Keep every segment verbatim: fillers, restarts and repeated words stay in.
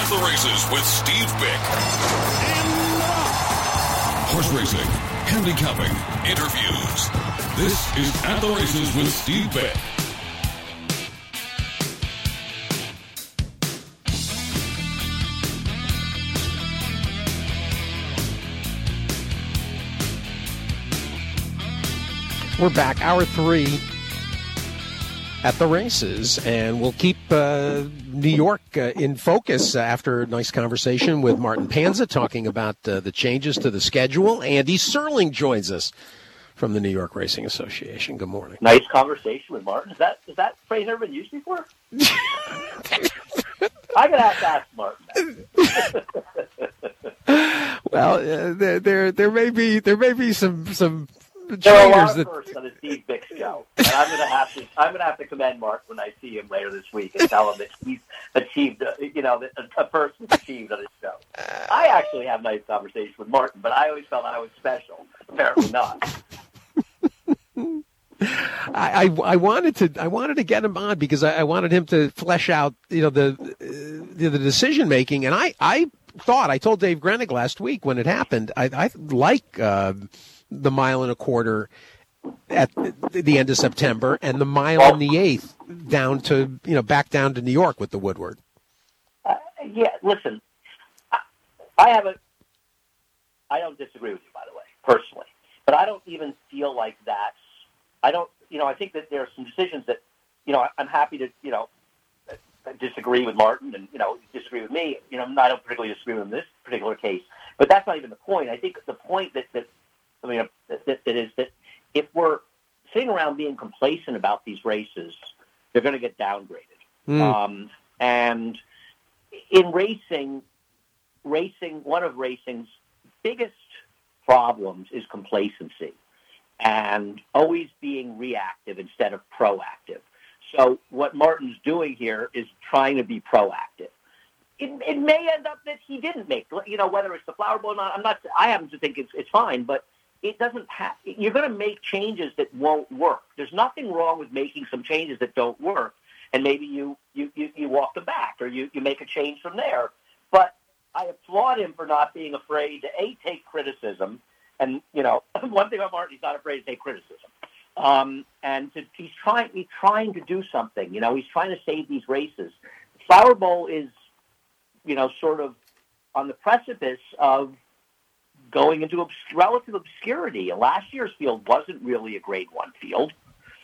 At the Races with Steve Bick. Horse racing, handicapping, interviews. This is At the Races with Steve Bick. We're back, hour three at the Races, and we'll keep uh, New York uh, in focus after a nice conversation with Martin Panza talking about uh, the changes to the schedule. Andy Serling joins us from the New York Racing Association. Good morning. Nice conversation with Martin. Is that is that phrase ever been used before? I'm gonna have to ask Martin. Well, uh, there, there there may be there may be some some. There are a lot of firsts on the Steve Bick show, and I'm going to have to I'm going to have to commend Mark when I see him later this week and tell him that he's achieved, a, you know, that a, a person's achieved on his show. I actually have a nice conversation with Martin, but I always felt I was special. Apparently not. I, I I wanted to I wanted to get him on because I, I wanted him to flesh out, you know, the uh, the, the decision making, and I I thought I told Dave Grenig last week when it happened I I like. Uh, the mile and a quarter at the end of September and the mile and the eighth down to, you know, back down to New York with the Woodward. Uh, yeah, listen, I, I haven't, I don't disagree with you, by the way, personally, but I don't even feel like that's, I don't, you know, I think that there are some decisions that, you know, I, I'm happy to, you know, disagree with Martin and, you know, disagree with me. You know, I don't particularly disagree with him in this particular case, but that's not even the point. I think the point that, that I mean, that, that is that if we're sitting around being complacent about these races, they're going to get downgraded. Mm. Um, and in racing, racing, one of racing's biggest problems is complacency and always being reactive instead of proactive. So what Martin's doing here is trying to be proactive. It, it may end up that he didn't make, you know, whether it's the Flower Bowl or not. I'm not. I happen to think it's it's fine, but it doesn't have. You're going to make changes that won't work. There's nothing wrong with making some changes that don't work, and maybe you you you, you walk them back or you, you make a change from there. But I applaud him for not being afraid to a take criticism, and you know, one thing about Martin, he's not afraid to take criticism, um, and to, he's trying he's trying to do something. You know, he's trying to save these races. Flower Bowl is, you know, sort of on the precipice of going into obs- relative obscurity. Last year's field wasn't really a grade one field.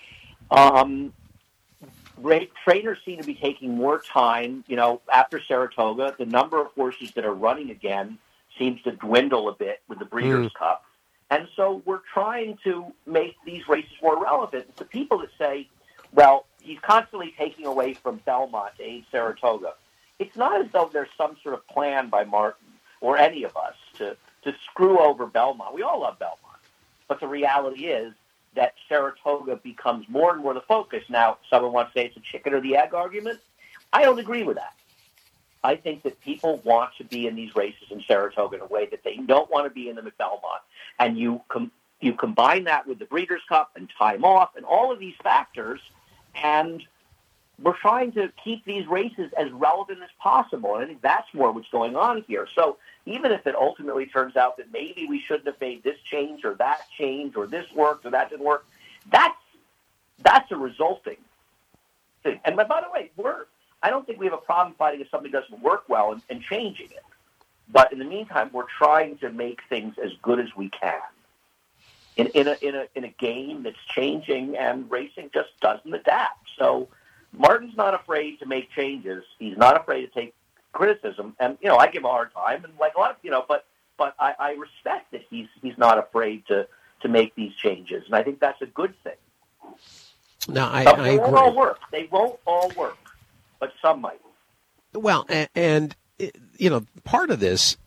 Um, great trainers seem to be taking more time, you know, after Saratoga. The number of horses that are running again seems to dwindle a bit with the Breeders' mm. Cup. And so we're trying to make these races more relevant. The people that say, well, he's constantly taking away from Belmont to aid Saratoga. It's not as though there's some sort of plan by Martin or any of us to, to screw over Belmont. We all love Belmont. But the reality is that Saratoga becomes more and more the focus. Now, someone wants to say it's a chicken or the egg argument. I don't agree with that. I think that people want to be in these races in Saratoga in a way that they don't want to be in them at Belmont. And you com- you combine that with the Breeders' Cup and time off and all of these factors, and we're trying to keep these races as relevant as possible. And I think that's more what's going on here. So even if it ultimately turns out that maybe we shouldn't have made this change or that change or this worked or that didn't work, that's that's a resulting thing. And by the way, we're I don't think we have a problem fighting if something doesn't work well and, and changing it. But in the meantime, we're trying to make things as good as we can in, in, a, in, a, in a game that's changing, and racing just doesn't adapt. So Martin's not afraid to make changes. He's not afraid to take criticism. And, you know, I give him a hard time, and like a lot of, you know, but but I, I respect that he's he's not afraid to, to make these changes. And I think that's a good thing. No, I, but I they agree. won't all work. They won't all work, but some might. Well, and, and you know, part of this,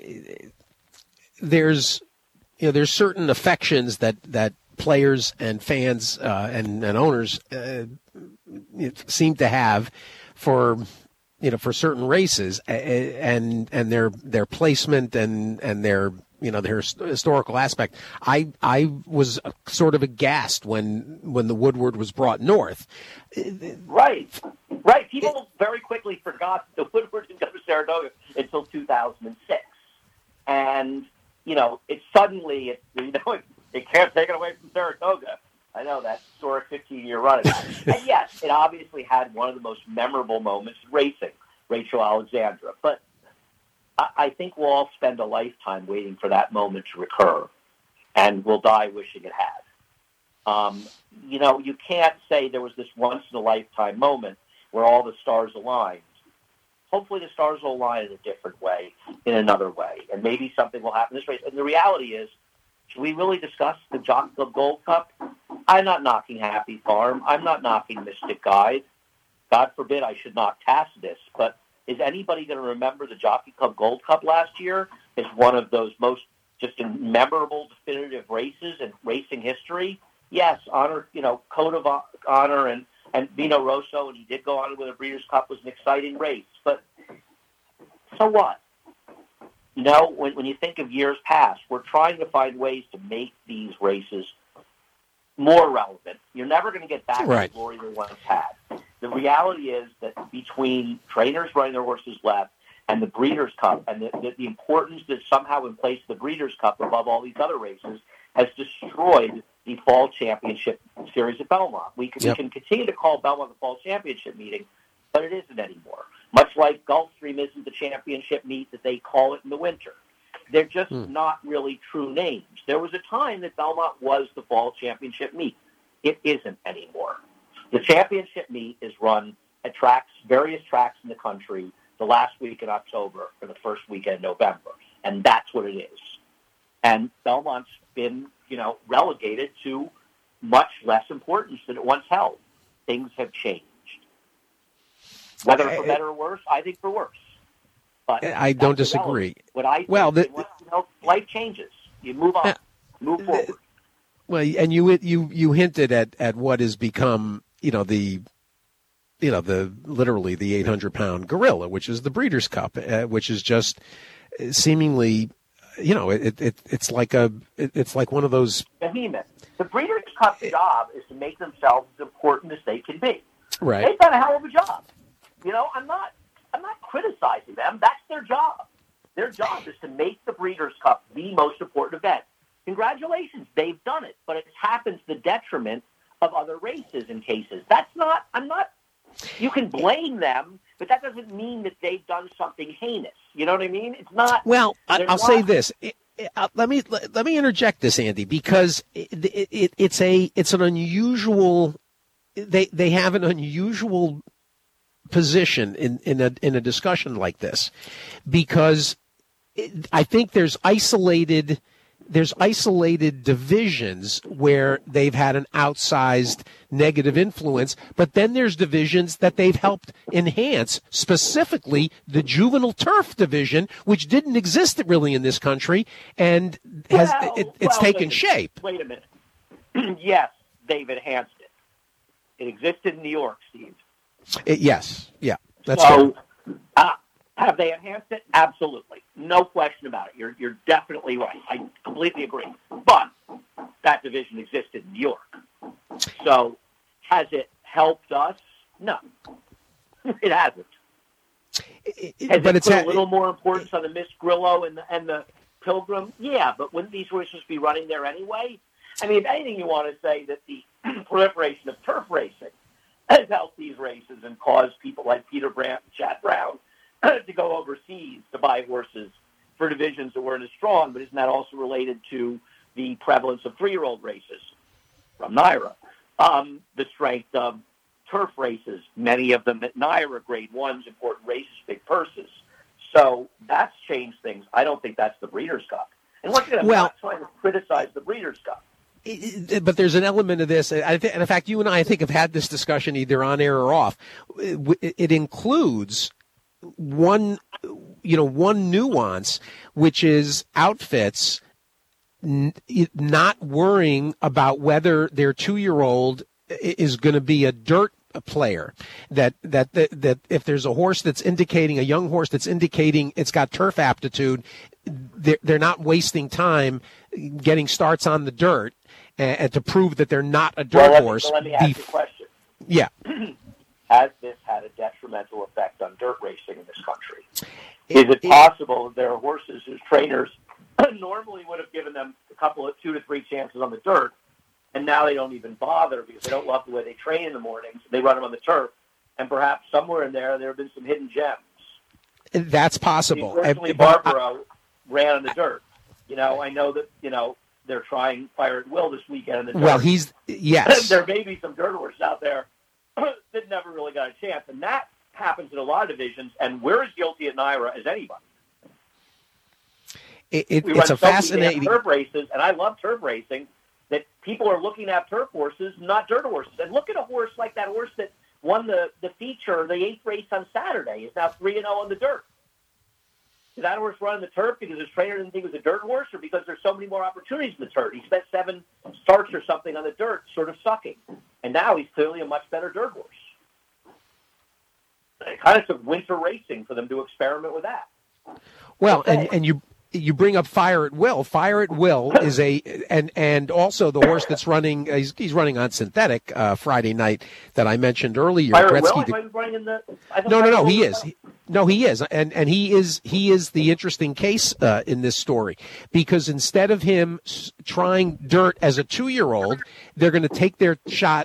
there's, you know, there's certain affections that, that players and fans uh, and, and owners uh, seem to have for, you know, for certain races and and their their placement and and their, you know, their historical aspect. I I was sort of aghast when when the Woodward was brought north. Right. Right. People very quickly forgot that the Woodward didn't go to Saratoga until two thousand six. And, you know, it suddenly, it, you know, it, it can't take it away from Saratoga. I know that historic fifteen-year run. And yes, it obviously had one of the most memorable moments in racing, Rachel Alexandra. But I, I think we'll all spend a lifetime waiting for that moment to recur, and we'll die wishing it had. Um, you know, you can't say there was this once-in-a-lifetime moment where all the stars aligned. Hopefully the stars will align in a different way, in another way, and maybe something will happen this race. And the reality is, should we really discuss the Jockey Club Gold Cup? I'm not knocking Happy Farm. I'm not knocking Mystic Guide. God forbid I should knock Tacitus. But is anybody going to remember the Jockey Club Gold Cup last year as one of those most just memorable, definitive races in racing history? Yes, honor, you know, code of honor and, and Vino Rosso, and he did go on with a Breeders' Cup, was an exciting race. But so what? You know, when, when you think of years past, we're trying to find ways to make these races more relevant. You're never going to get back right. to the glory they once had. The reality is that between trainers running their horses left and the Breeders' Cup, and the, the, the importance that somehow in place the Breeders' Cup above all these other races has destroyed the Fall Championship Series at Belmont. We can, yep. we can continue to call Belmont the Fall Championship meeting, but it isn't anymore. Much like Gulfstream isn't the championship meet that they call it in the winter. They're just hmm. not really true names. There was a time that Belmont was the Fall Championship meet. It isn't anymore. The championship meet is run at tracks, various tracks in the country, the last week in October or the first weekend in November, and that's what it is. And Belmont's been, you know, relegated to much less importance than it once held. Things have changed. Whether for better or worse, I think for worse. But I don't disagree. What I think well, the, was, you know, life changes. You move on, uh, move forward. Well, and you you you hinted at, at what has become, you know, the you know the literally the eight hundred pound gorilla, which is the Breeders' Cup, uh, which is just seemingly, you know, it, it it's like a it, it's like one of those behemoth. The Breeders' Cup job is to make themselves as important as they can be. Right. They've done a hell of a job. You know, I'm not I'm not criticizing them. That's their job. Their job is to make the Breeders' Cup the most important event. Congratulations, they've done it, but it happens to the detriment of other races and cases. That's not, I'm not, you can blame them, but that doesn't mean that they've done something heinous. You know what I mean? It's not. Well, I'll not, say this. It, it, uh, let me let, let me interject this, Andy, because it, it, it, it's a it's an unusual. They they have an unusual position in in a in a discussion like this, because it, I think there's isolated. There's isolated divisions where they've had an outsized negative influence, but then there's divisions that they've helped enhance, specifically the juvenile turf division, which didn't exist really in this country, and has well, it, it's well, taken wait shape. Wait a minute. Yes, they've enhanced it. It existed in New York, Steve. It, yes, yeah, that's so. Uh, have they enhanced it? Absolutely. No question about it. You're you're definitely right. I completely agree. But that division existed in New York. So has it helped us? No. It hasn't. It, has but it it's put ha- a little more importance on the Miss Grillo and the, and the Pilgrim? Yeah, but wouldn't these races be running there anyway? I mean, if anything, you want to say that the proliferation of turf racing has helped these races and caused people like Peter Brandt and Chad Brown to go overseas to buy horses for divisions that weren't as strong, but isn't that also related to the prevalence of three-year-old races from NYRA? Um, the strength of turf races, many of them at NYRA, grade ones, important races, big purses. So that's changed things. I don't think that's the Breeders' Cup. And once again, I'm well, not trying to criticize the Breeders' Cup. But there's an element of this, I th- and in fact, you and I, I think, have had this discussion either on air or off. It, it includes one, you know, one nuance, which is outfits n- not worrying about whether their two-year-old is going to be a dirt player. That, that that that if there's a horse that's indicating, a young horse that's indicating it's got turf aptitude, they're, they're not wasting time getting starts on the dirt and, and to prove that they're not a dirt well, let me, horse. Let me ask you a question. Yeah. has this had a detrimental effect on dirt racing in this country? Is it possible that there are horses whose trainers normally would have given them a couple of two to three chances on the dirt, and now they don't even bother because they don't love the way they train in the mornings. They run them on the turf, and perhaps somewhere in there there have been some hidden gems. That's possible. Originally, Barbaro ran on the dirt. You know, I know that you know they're trying Fire at Will this weekend in the dirt. Well, he's yes. There may be some dirt horses out there that never really got a chance, and that happens in a lot of divisions. And we're as guilty at Naira as anybody. It, it, we it's run a so fascinating turf races, and I love turf racing. That people are looking at turf horses, not dirt horses. And look at a horse like that horse that won the, the feature, the eighth race on Saturday. Is now three and zero on the dirt. Did that horse run on the turf because his trainer didn't think it was a dirt horse, or because there's so many more opportunities in the dirt? He spent seven starts or something on the dirt, sort of sucking, and now he's clearly a much better dirt horse. It kind of took winter racing for them to experiment with that. Well, okay. and and you. You bring up Fire at Will. Fire at Will is a, and and also the horse that's running. Uh, he's, he's running on synthetic uh, Friday night that I mentioned earlier. Fire Gretzky, at Will. The, running in the, no, no, no. He is. He, no, he is, and and he is. He is the interesting case uh, in this story because instead of him trying dirt as a two-year-old, they're going to take their shot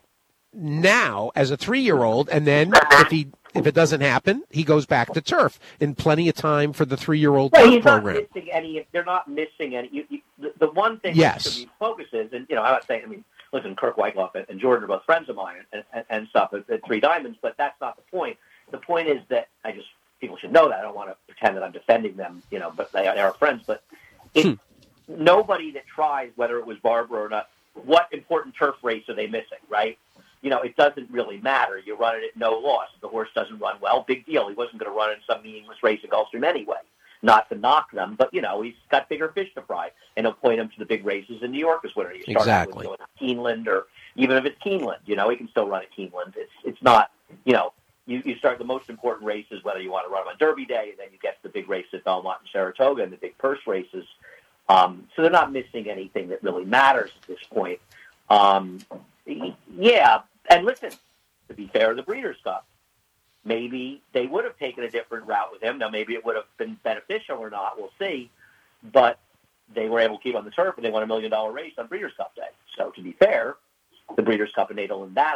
now as a three-year-old, and then if he. If it doesn't happen, he goes back to turf in plenty of time for the three-year-old well, turf he's program. Not missing any, they're not missing any. You, you, the, the one thing yes. that should be focuses, and you know, I'm not saying. I mean, listen, Kirk Wyckoff and, and Jordan are both friends of mine and, and, and stuff at, at Three Diamonds, but that's not the point. The point is that I just people should know that. I don't want to pretend that I'm defending them, you know, but they are, they are friends. But it, hmm. nobody that tries, whether it was Barbara or not, what important turf race are they missing, right? You know, it doesn't really matter. You run it at no loss. If the horse doesn't run well, big deal. He wasn't going to run in some meaningless race at Gulfstream anyway. Not to knock them, but, you know, he's got bigger fish to fry. And he'll point him to the big races in New York as winner. You start exactly. out with going to Keeneland, or even if it's Keeneland, you know, he can still run at Keeneland. It's it's not, you know, you, you start the most important races, whether you want to run them on Derby Day, and then you get to the big race at Belmont and Saratoga and the big purse races. Um, so they're not missing anything that really matters at this point. Um, yeah, and listen, to be fair to the Breeders' Cup, maybe they would have taken a different route with him. Now, maybe it would have been beneficial or not. We'll see. But they were able to keep on the turf, and they won a million-dollar race on Breeders' Cup Day. So, to be fair, the Breeders' Cup enabled them that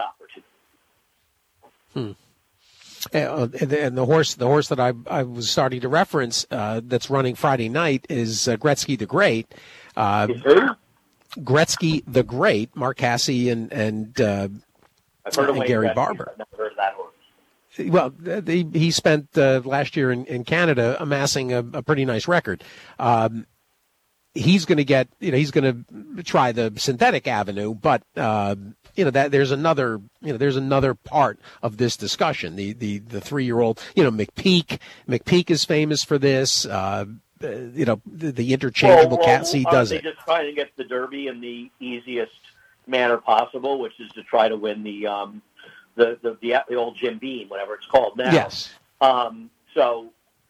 opportunity. Hmm. Uh, and the horse, the horse that I, I was starting to reference, uh, that's running Friday night is uh, Gretzky the Great. Uh, who? Gretzky the Great, Mark Casse and and, uh, I've heard of and Gary Gretzky, Barber. I've never heard of that horse. Well, the, he spent uh, last year in, in Canada amassing a, a pretty nice record. Um, he's going to get, you know, he's going to try the synthetic avenue, but uh, you know that there's another, you know, there's another part of this discussion. The the the three year old, you know, McPeak. McPeak is famous for this. Uh, you know, the, the interchangeable well, well, cat seat uh, does they it. Just trying to get the Derby in the easiest manner possible, which is to try to win the um, the, the the the old Jim Beam, whatever it's called now. Yes. Um, so,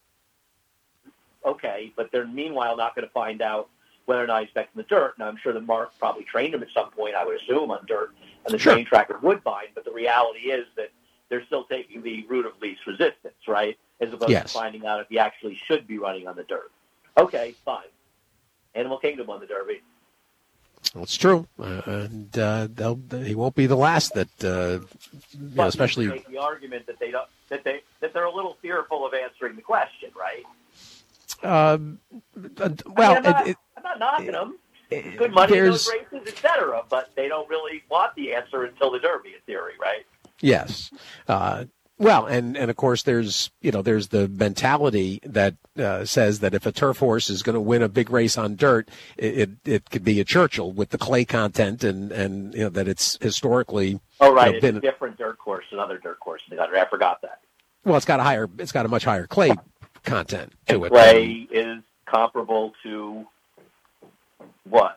okay, but they're meanwhile not going to find out whether or not he's back in the dirt. Now, I'm sure that Mark probably trained him at some point, I would assume, on dirt, and the sure. training track at Woodbine. But the reality is that they're still taking the route of least resistance, right, as opposed yes. to finding out if he actually should be running on the dirt. Okay, fine. Animal Kingdom won the Derby. Well, it's true, uh, and uh, they'll, he won't be the last that, uh, you know, especially. Make the argument that they don't, that they that they're a little fearful of answering the question, right? Um, well, I mean, I'm, not, it, I'm not knocking it, them. It, Good money in there's, those races, et cetera, but they don't really want the answer until the Derby, in theory, right? Yes. Uh, Well, and, and of course, there's you know there's the mentality that uh, says that if a turf horse is going to win a big race on dirt, it, it it could be a Churchill with the clay content, and, and you know that it's historically. Oh right, you know, it's been, a different dirt course than other dirt courses in the country. I forgot that. Well, it's got a higher, it's got a much higher clay content to and it. Clay is comparable to what?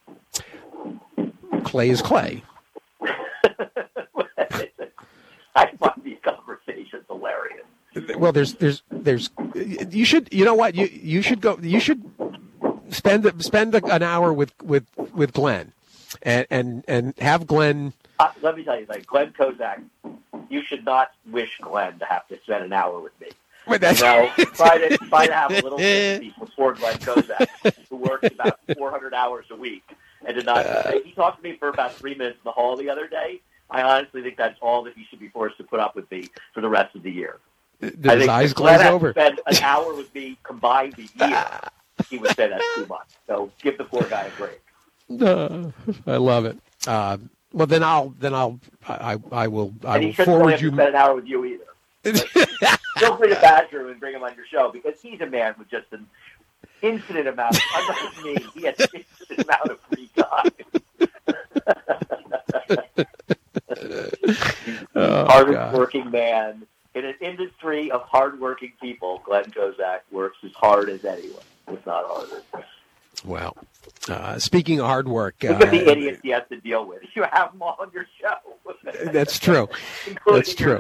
Clay is clay. I find these conversations hilarious. Well, there's, there's, there's. You should, you know what? You you should go. You should spend spend an hour with with, with Glenn, and and and have Glenn. Uh, let me tell you, like Glenn Kozak you should not wish Glenn to have to spend an hour with me. But that's... You know, try to try to have a little sympathy before Glenn Kozak, who works about four hundred hours a week, and did not. Uh, he talked to me for about three minutes in the hall the other day. I honestly think that's all that he should be forced to put up with me for the rest of the year. Did his eyes glaze over? Spend an hour with me combined a year. He would say that's too much. So give the poor guy a break. Uh, I love it. Uh, well, then I'll then I'll I I will I and will he shouldn't forward have you. To spend an hour with you either. Feel free to badger him and bring him on your show because he's a man with just an infinite amount. Of, unlike me, he has an infinite amount of free time. Oh, hard-working God. Man in an industry of hard-working people. Glenn Kozak works as hard as anyone, if not harder. Well, uh, speaking of hard work, look uh, at the idiots he has to deal with. You have them all on your show. That's true. That's true.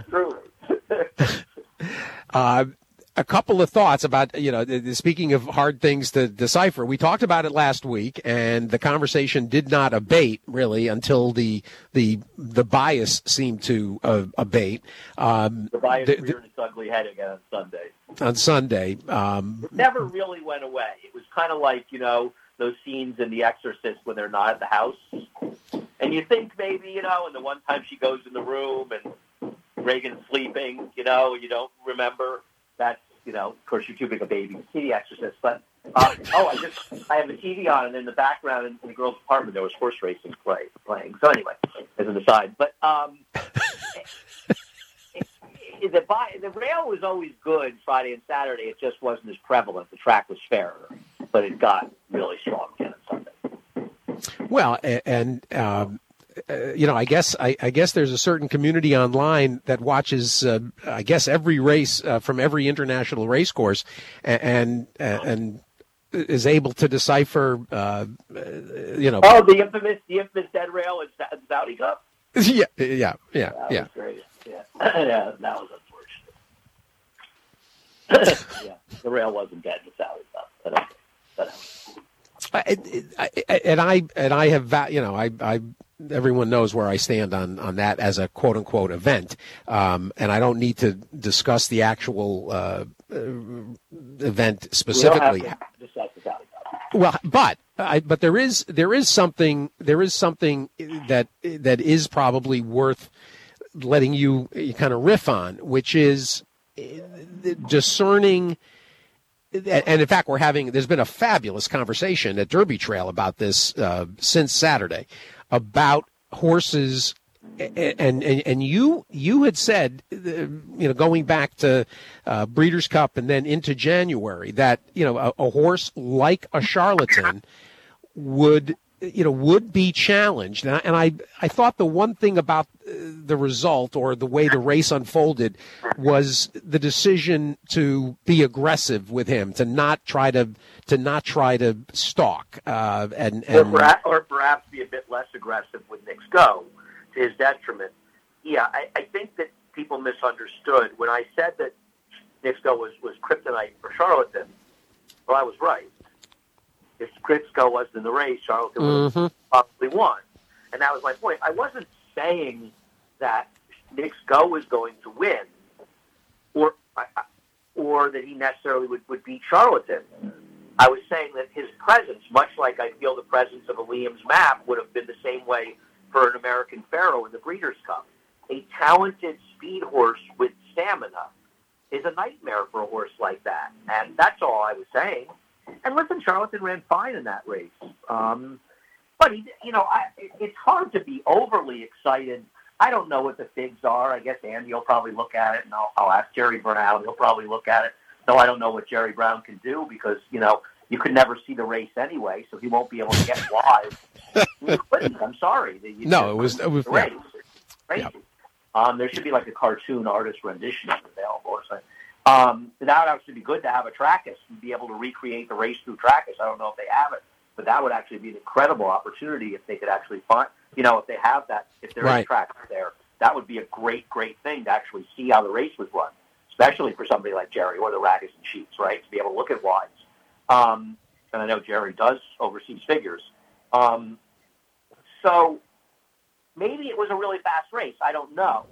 uh, a couple of thoughts about, you know, speaking of hard things to decipher. We talked about it last week, and the conversation did not abate really until the the the bias seemed to uh, abate. Um, the bias the, reared its ugly head again on Sunday. On Sunday, um, it never really went away. It was kind of like, you know, those scenes in The Exorcist when they're not at the house, and you think maybe, you know, and the one time she goes in the room and Reagan's sleeping, you know, you don't remember. That's, you know, of course, you're too big a baby to see The Exorcist. But, uh, oh, I just, I have the T V on, and in the background in, in the girls' apartment, there was horse racing play, playing. So anyway, as an aside. But um, it, it, the, the rail was always good Friday and Saturday. It just wasn't as prevalent. The track was fairer, but it got really strong again on Sunday. Well, and... Um... Uh, you know, I guess I, I guess there's a certain community online that watches, uh, I guess, every race uh, from every international race course, and and, and is able to decipher, uh, you know. Oh, the infamous, the infamous dead rail in Saudi Cup. Yeah, yeah, yeah, that yeah. Was great. Yeah, yeah, that was unfortunate. Yeah, the rail wasn't dead in Saudi Cup, but okay. But, I, I, and I and I have, you know, I I. Everyone knows where I stand on, on that as a quote unquote event, um, and I don't need to discuss the actual uh, uh, event specifically. We don't have to discuss the Saudi Cup. Well, but I, but there is there is something there is something that that is probably worth letting you, you kind of riff on, which is discerning. And in fact, we're having there's been a fabulous conversation at Derby Trail about this uh, since Saturday. About horses, and, and and you you had said, you know, going back to uh, Breeders' Cup and then into January, that, you know, a, a horse like a Charlatan would, you know, would be challenged. And I, and I I thought the one thing about the result or the way the race unfolded was the decision to be aggressive with him, to not try to to not try to stalk, uh, and, and or, perhaps, or perhaps be a bit less aggressive with Knicks Go to his detriment. Yeah, I, I think that people misunderstood when I said that Knicks Go was, was kryptonite for Charlatan. Well, I was right. If Knicks Go wasn't in the race, Charlatan mm-hmm. would have probably won, and that was my point. I wasn't saying that Knicks Go was going to win, or or that he necessarily would, would beat Charlatan. I was saying that his presence, much like I feel the presence of a Liam's Map, would have been the same way for an American Pharaoh in the Breeders' Cup. A talented speed horse with stamina is a nightmare for a horse like that, and that's all I was saying. And listen, Charlatan ran fine in that race. Um, but, he, you know, I, it's hard to be overly excited. I don't know what the figs are. I guess Andy will probably look at it, and I'll, I'll ask Jerry Brown. He'll probably look at it. No, I don't know what Jerry Brown can do because, you know, you could never see the race anyway, so he won't be able to get live. You couldn't. I'm sorry. You no, it was, it was the race. Yeah. It's crazy. Yeah. Um, there should be like a cartoon artist rendition of it available or something. Um, that would actually be good to have a Trackist and be able to recreate the race through Trackist. I don't know if they have it, but that would actually be an incredible opportunity if they could actually find, you know, if they have that, if there right. is Trackist there, that would be a great, great thing to actually see how the race was run, especially for somebody like Jerry or the Raggers and Sheets, right, to be able to look at wides. Um, and I know Jerry does overseas figures. Um, so maybe it was a really fast race. I don't know.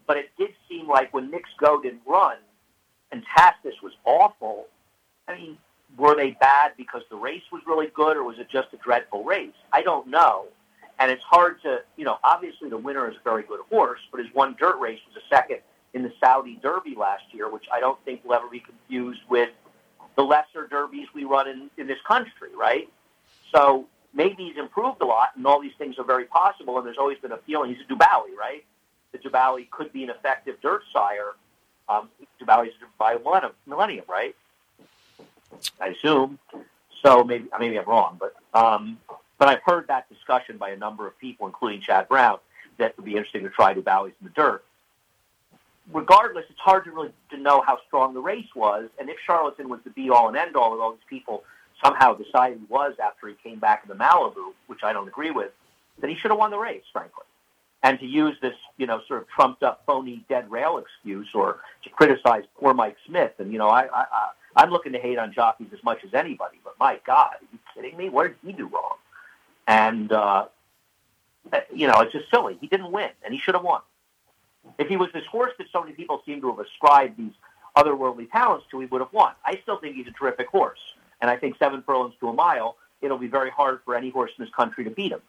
but it did seem like when Knicks Go didn't run and Tastis was awful, I mean, were they bad because the race was really good, or was it just a dreadful race? I don't know. And it's hard to, you know, obviously the winner is a very good horse, but his one dirt race was a second in the Saudi Derby last year, which I don't think will ever be confused with the lesser derbies we run in, in this country, right? So maybe he's improved a lot, and all these things are very possible, and there's always been a feeling he's a Dubawi, right? That Dubawi could be an effective dirt sire. Um, Dubawi's by millennium, millennium, right? I assume. So maybe maybe I'm wrong, but um, but I've heard that discussion by a number of people, including Chad Brown, that it would be interesting to try Dubawi's in the dirt. Regardless, it's hard to really to know how strong the race was, and if Charlatan was the be-all and end-all, and all these people somehow decided he was after he came back in the Malibu, which I don't agree with, then he should have won the race, frankly. And to use this, you know, sort of trumped-up, phony dead rail excuse, or to criticize poor Mike Smith, and you know, I, I, I I'm looking to hate on jockeys as much as anybody, but my God, are you kidding me? What did he do wrong? And uh, you know, it's just silly. He didn't win, and he should have won. If he was this horse that so many people seem to have ascribed these otherworldly talents to, he would have won. I still think he's a terrific horse. And I think seven furlongs to a mile, it'll be very hard for any horse in this country to beat him.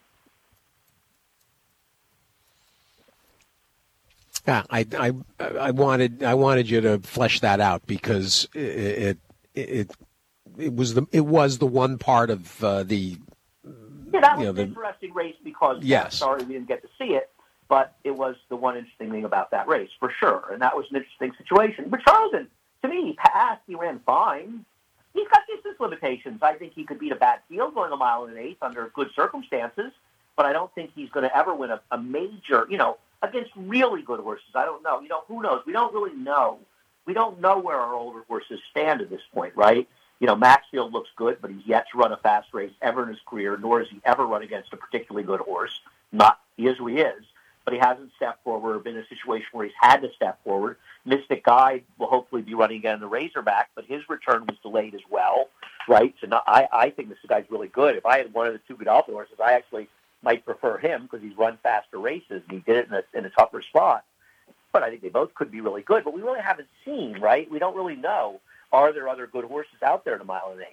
Yeah, I, I, I wanted I wanted you to flesh that out because it it it, it was the it was the one part of uh, the yeah that was you know, an the, interesting race because yes. sorry we didn't get to see it. But it was the one interesting thing about that race, for sure. And that was an interesting situation. But Charlatan, to me, he passed. He ran fine. He's got distance limitations. I think he could beat a bad field going a mile and an eighth under good circumstances. But I don't think he's going to ever win a, a major, you know, against really good horses. I don't know. You know, who knows? We don't really know. We don't know where our older horses stand at this point, right? You know, Maxfield looks good, but he's yet to run a fast race ever in his career, nor has he ever run against a particularly good horse. Not, he is who he is. But he hasn't stepped forward or been in a situation where he's had to step forward. Mystic Guide will hopefully be running again in the Razorback, but his return was delayed as well, right? So not, I, I think Mystic Guide's really good. If I had one of the two Godolphin horses, I actually might prefer him because he's run faster races, and he did it in a, in a tougher spot. But I think they both could be really good. But we really haven't seen, right? We don't really know. Are there other good horses out there in a mile and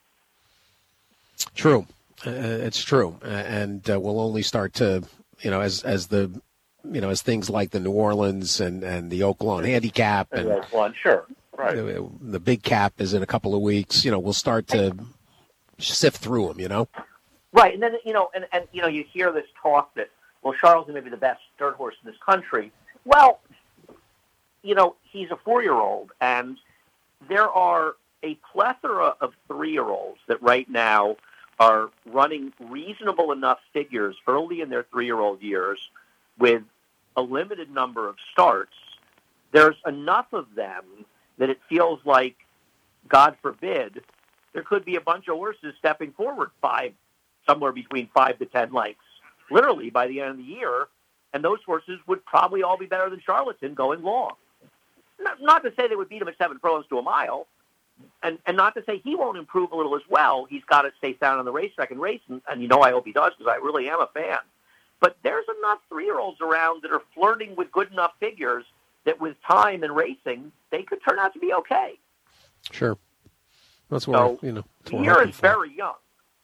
eight? True. Uh, it's true. Uh, and uh, we'll only start to... You know, as as the, you know, as things like the New Orleans and, and the Oaklawn Handicap and Oaklawn, sure, right. The, the big cap is in a couple of weeks. You know, we'll start to sift through them. You know, right. And then you know, and, and you know, you hear this talk that well, Charlatan may be the best dirt horse in this country. Well, you know, he's a four-year-old, and there are a plethora of three-year-olds that right now are running reasonable enough figures early in their three-year-old years with a limited number of starts. There's enough of them that it feels like, God forbid, there could be a bunch of horses stepping forward five, somewhere between five to ten lengths, literally by the end of the year, and those horses would probably all be better than Charlatan going long. Not, not to say they would beat him at seven furlongs to a mile, And and not to say he won't improve a little as well. He's got to stay sound on the racetrack and race, and, and you know I hope he does because I really am a fan. But there's enough three-year-olds around that are flirting with good enough figures that with time and racing, they could turn out to be okay. Sure. That's why, so, you know, the year is very young.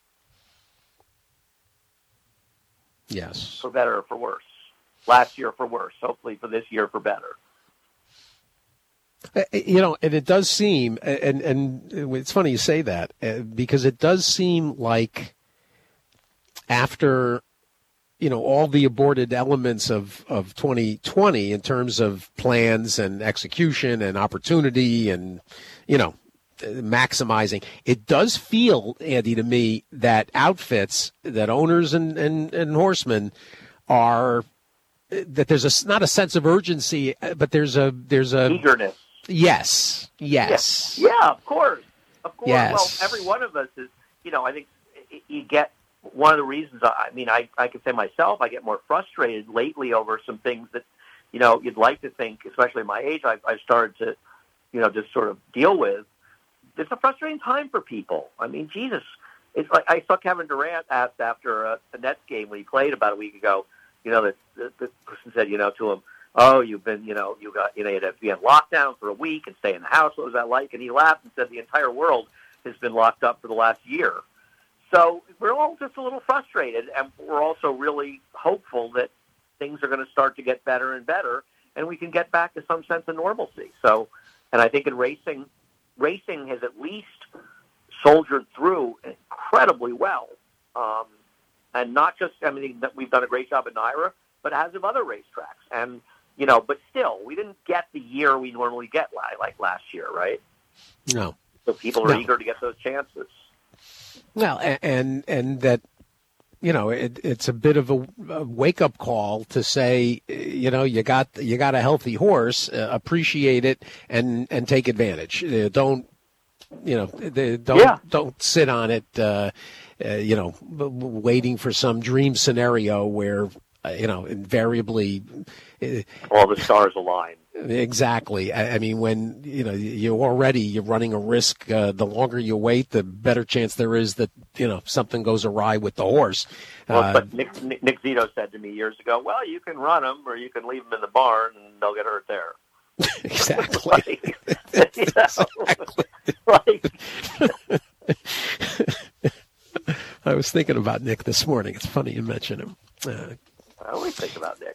Yes. For better or for worse. Last year for worse. Hopefully for this year for better. You know, and it does seem, and and it's funny you say that, because it does seem like after, you know, all the aborted elements of, of twenty twenty in terms of plans and execution and opportunity and, you know, maximizing, it does feel, Andy, to me, that outfits, that owners and, and, and horsemen are, that there's a, not a sense of urgency, but there's a, there's a eagerness. Yes, yes. Yeah, yeah, of course. Of course. Yes. Well, every one of us is, you know, I think you get one of the reasons, I mean, I, I can say myself, I get more frustrated lately over some things that, you know, you'd like to think, especially at my age, I've, I've started to, you know, just sort of deal with. It's a frustrating time for people. I mean, Jesus, it's like I saw Kevin Durant asked after a, a Nets game when he played about a week ago, you know, the, the, the person said, you know, to him, oh, you've been, you know, you got, you know, you had to be in lockdown for a week and stay in the house. What was that like? And he laughed and said the entire world has been locked up for the last year. So we're all just a little frustrated, and we're also really hopeful that things are going to start to get better and better, and we can get back to some sense of normalcy. So, and I think in racing, racing has at least soldiered through incredibly well. Um, and not just, I mean, we've done a great job at Naira, but as of other racetracks. And, you know, but still, we didn't get the year we normally get like last year, right? No. So people are no. eager to get those chances. Well, and and that, you know, it, it's a bit of a, a wake-up call to say, you know, you got you got a healthy horse, uh, appreciate it, and, and take advantage. Uh, don't, you know, don't yeah. don't sit on it, uh, uh, you know, waiting for some dream scenario where, uh, you know, invariably uh, all the stars align. Exactly. I, I mean, when, you know, you're already, you're running a risk. Uh, the longer you wait, the better chance there is that, you know, something goes awry with the horse. Well, uh, but Nick, Nick, Nick Zito said to me years ago, well, you can run them or you can leave them in the barn and they'll get hurt there. Exactly. like, you know, exactly. like, I was thinking about Nick this morning. It's funny you mention him. Uh, I always think about Nick.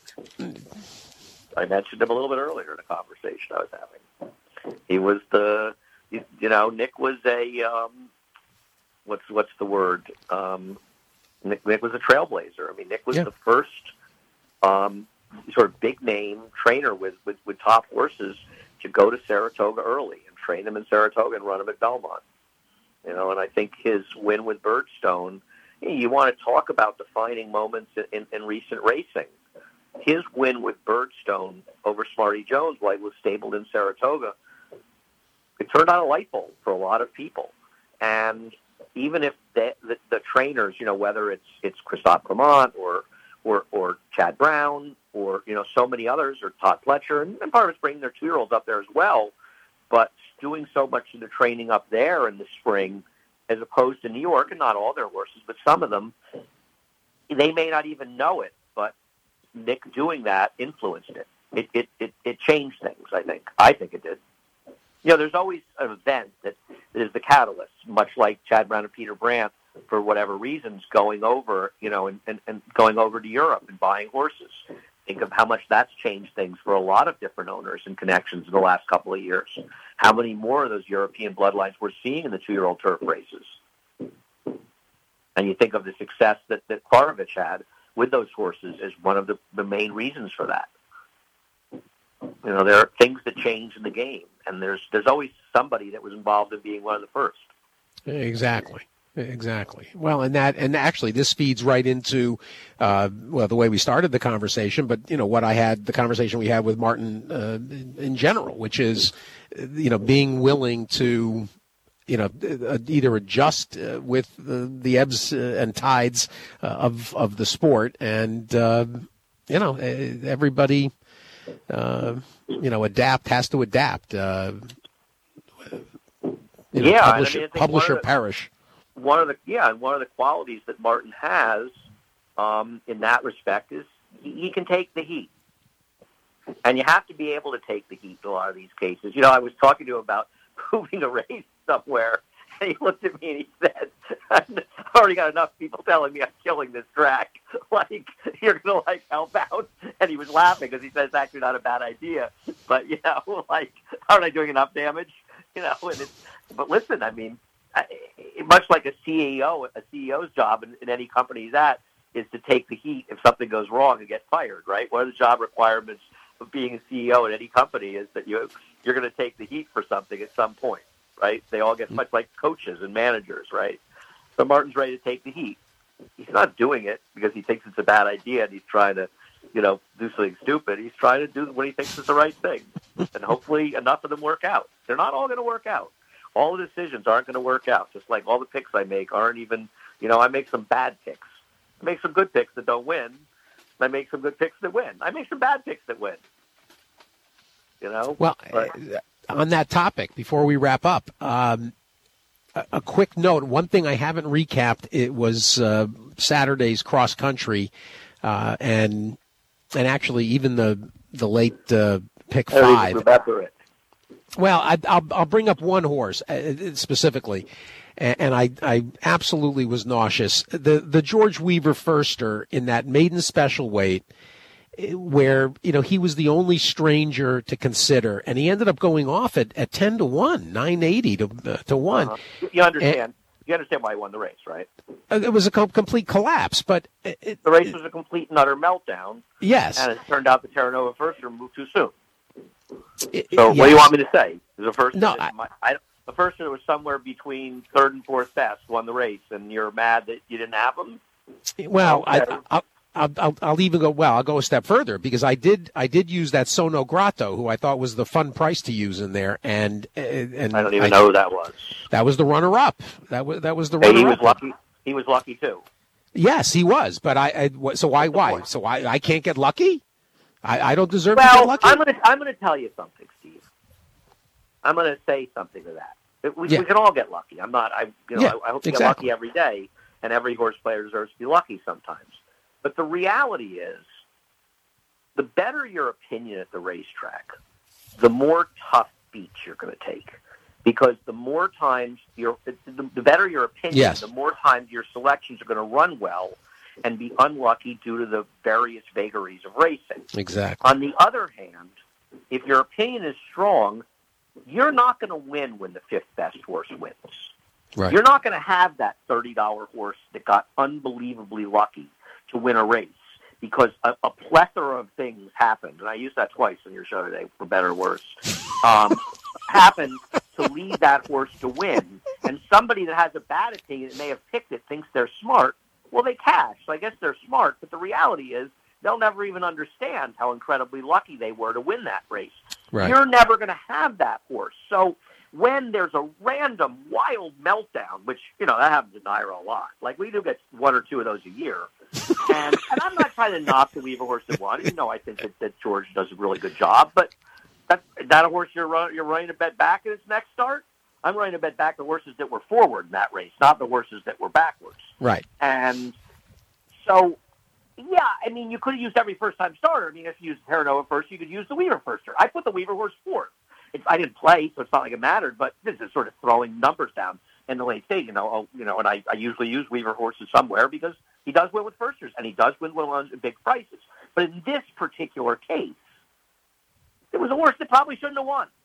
I mentioned him a little bit earlier in a conversation I was having. He was the, you, you know, Nick was a, um, what's what's the word? Um, Nick, Nick was a trailblazer. I mean, Nick was yeah. the first um, sort of big name trainer with, with, with top horses to go to Saratoga early and train them in Saratoga and run them at Belmont. You know, and I think his win with Birdstone, you, know, you want to talk about defining moments in, in, in recent racing. His win with Birdstone over Smarty Jones while he was stabled in Saratoga, it turned on a light bulb for a lot of people. And even if the, the, the trainers, you know, whether it's it's Christophe Clement or, or or Chad Brown or, you know, so many others, or Todd Fletcher, and, and part of it's bringing their two-year-olds up there as well, but doing so much of the training up there in the spring as opposed to New York, and not all their horses, but some of them, they may not even know it, but Nick doing that influenced it. It, it, it, it changed things, I think. I think it did. You know, there's always an event that, that is the catalyst, much like Chad Brown and Peter Brandt, for whatever reasons, going over, you know, and, and, and going over to Europe and buying horses. Think of how much that's changed things for a lot of different owners and connections in the last couple of years. How many more of those European bloodlines we're seeing in the two-year-old turf races. And you think of the success that, that Klarovich had with those horses as one of the, the main reasons for that. You know, there are things that change in the game, and there's there's always somebody that was involved in being one of the first. Exactly. Exactly. Well, and that, and actually this feeds right into, uh, well, the way we started the conversation, but, you know, what I had, the conversation we had with Martin, uh, in, in general, which is, you know, being willing to, you know, either adjust uh, with the, the ebbs and tides uh, of, of the sport, and, uh, you know, everybody, uh, you know, adapt, has to adapt, uh, you know, yeah, publish, I mean, publish or the, perish. One of the yeah, and one of the qualities that Martin has um, in that respect is he, he can take the heat, and you have to be able to take the heat in a lot of these cases. You know, I was talking to him about moving a race somewhere, and he looked at me and he said, "I've already got enough people telling me I'm killing this track. Like, you're gonna like help out." And he was laughing because he said it's actually not a bad idea, but you know, like, aren't I doing enough damage? You know, and it's but listen, I mean. Much like a C E O, a C E O's job in, in any company he's at is to take the heat if something goes wrong and get fired, right? One of the job requirements of being a C E O at any company is that you, you're going to take the heat for something at some point, right? They all get much like coaches and managers, right? So Martin's ready to take the heat. He's not doing it because he thinks it's a bad idea and he's trying to, you know, do something stupid. He's trying to do what he thinks is the right thing. And hopefully enough of them work out. They're not all going to work out. All the decisions aren't going to work out, just like all the picks I make aren't even, you know, I make some bad picks. I make some good picks that don't win. I make some good picks that win. I make some bad picks that win. You know? Well, but, on that topic, before we wrap up, um, a, a quick note. One thing I haven't recapped, it was uh, Saturday's cross country, uh, and and actually even the the late uh, pick I don't even five. remember it. Well, I, I'll, I'll bring up one horse uh, specifically, and, and I, I absolutely was nauseous. The the George Weaver Firster in that maiden special weight, where you know he was the only stranger to consider, and he ended up going off at, at ten to one, nine eighty to uh, to one. Uh-huh. You understand? And, you understand why he won the race, right? It was a com- complete collapse, but it, the race was a complete and utter meltdown. Yes, and it turned out the Terra Nova Firster moved too soon. It, so, yes. what do you want me to say? The first, no, I, my, I, the first that was somewhere between third and fourth best won the race, and you're mad that you didn't have him. Well, okay. I, I, I'll, I'll, I'll even go. Well, I'll go a step further because I did. I did use that Sono Grotto, who I thought was the fun price to use in there, and and I don't even I, know who that was. That was the runner-up. That was that was the hey, runner-up. He was lucky. He was lucky too. Yes, he was. But I. I so why? Why? So I. I can't get lucky. I, I don't deserve well, to get lucky. I'm going to. I'm going to tell you something, Steve. I'm going to say something to that. We, yeah. we can all get lucky. I'm not. I. You know. Yeah, I, I hope to exactly. get lucky every day, and every horse player deserves to be lucky sometimes. But the reality is, the better your opinion at the racetrack, the more tough beats you're going to take. Because the more times you're, the better your opinion, yes. the more times your selections are going to run well and be unlucky due to the various vagaries of racing. Exactly. On the other hand, if your opinion is strong, you're not going to win when the fifth best horse wins. Right. You're not going to have that thirty dollars horse that got unbelievably lucky to win a race because a, a plethora of things happened, and I used that twice on your show today, for better or worse, um, happened to lead that horse to win. And somebody that has a bad opinion that may have picked it thinks they're smart. Well, they cash. So I guess they're smart, but the reality is they'll never even understand how incredibly lucky they were to win that race. Right. You're never going to have that horse. So when there's a random, wild meltdown, which, you know, that happens in Naira a lot. Like, we do get one or two of those a year. And, and I'm not trying to knock the Weaver horse that won. You know, I think that, that George does a really good job. But that, that a horse you're, run, you're running a bet back in its next start? I'm running a bet back the horses that were forward in that race, not the horses that were backwards. Right. And so, yeah, I mean, you could have used every first-time starter. I mean, if you used Terra Nova first, you could use the Weaver firster. I put the Weaver horse fourth. It's, I didn't play, so it's not like it mattered, but this is sort of throwing numbers down in the late stage. You know, I'll, you know, and I, I usually use Weaver horses somewhere because he does win with firsters, and he does win with big prices. But in this particular case, it was a horse that probably shouldn't have won.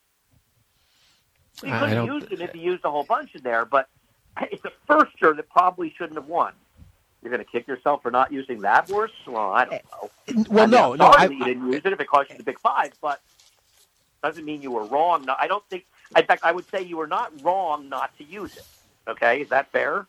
He could have used him if he used a whole bunch in there, but it's a firster that probably shouldn't have won. You're going to kick yourself for not using that horse? Well, I don't know. Well, I mean, no, I'm no. sorry I, that you didn't use it if it cost you the big five, but doesn't mean you were wrong. No, I don't think. In fact, I would say you were not wrong not to use it. Okay, is that fair?